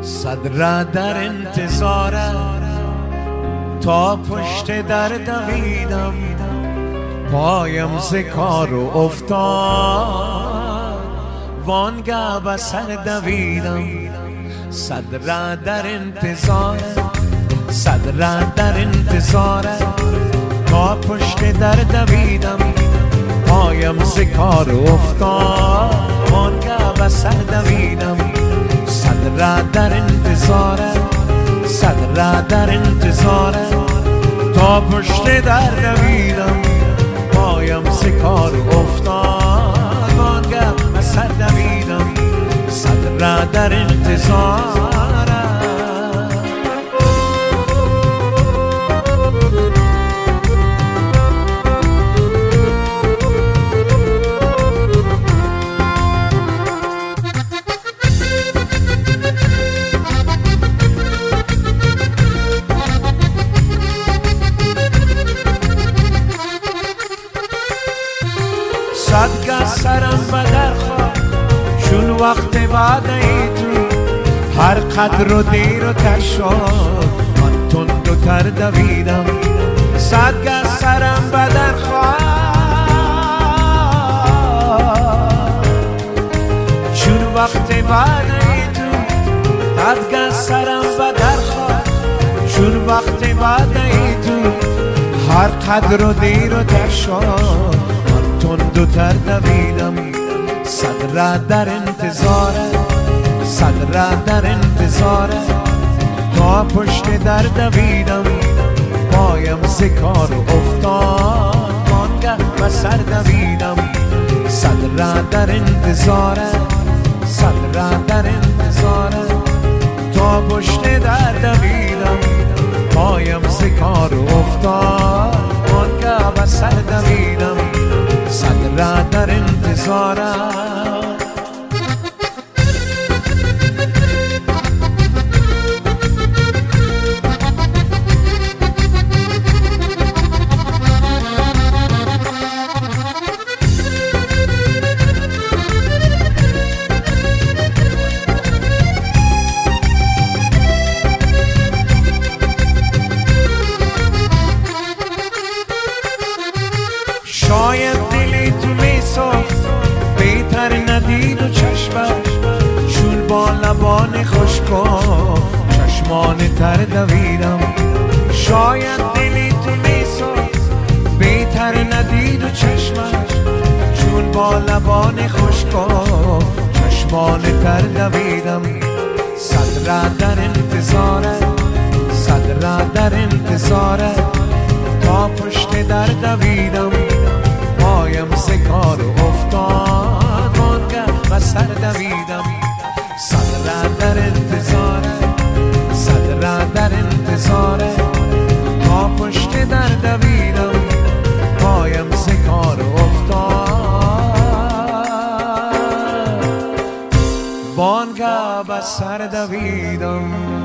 صدر در انتظارم تا پشت در دویدم، پایم ز کار افتاد وانگه به سر دویدم. صدر در انتظارم، صدر در انتظارم تا پشت در دویدم، پایم ز کار افتاد وانگه به سر دویدم. صدر در انتظارم، صدر در انتظارم تا پشت در دویدم، پایم ز کار افتاد وانگه به سر دویدم. صدر در انتظارم. صدگه سرم به در خواه چون وقت بعد ای تو، هر قدر و دیر و تر شد من تند و تر دویدم. صدگه سرم به در خواه چون وقت بعد ای تو، صدگه سرم به در خواه چون وقت بعد ای تو، هر قدر و دیر و تر شد تند و تر دویدم. صدر در انتظارم، صدر در انتظارم تا پشت در دویدم، پایم ز کار افتاد وانگه به سر دویدم. صدر در انتظارم، صدر در انتظارم تا پشت در دویدم، پایم ز کار افتاد وانگه به سر دویدم. صدر در انتظارم. شاید دلی تو میساخت بهتر ندید و چشمش، چون با لبان خشکا چشمان تر دویدم. شاید دلی تو میساخت بهتر ندید و چشمش، چون با لبان خشکا چشمان تر دویدم. صدر در انتظارم، صدر در انتظارم تا پشت در دویدم، پایم ز کار افتاد وانگه به سر دویدم. صدر در انتظارم، صدر در انتظارم تا پشت در دویدم، پایم ز کار افتاد وانگه به سر دویدم.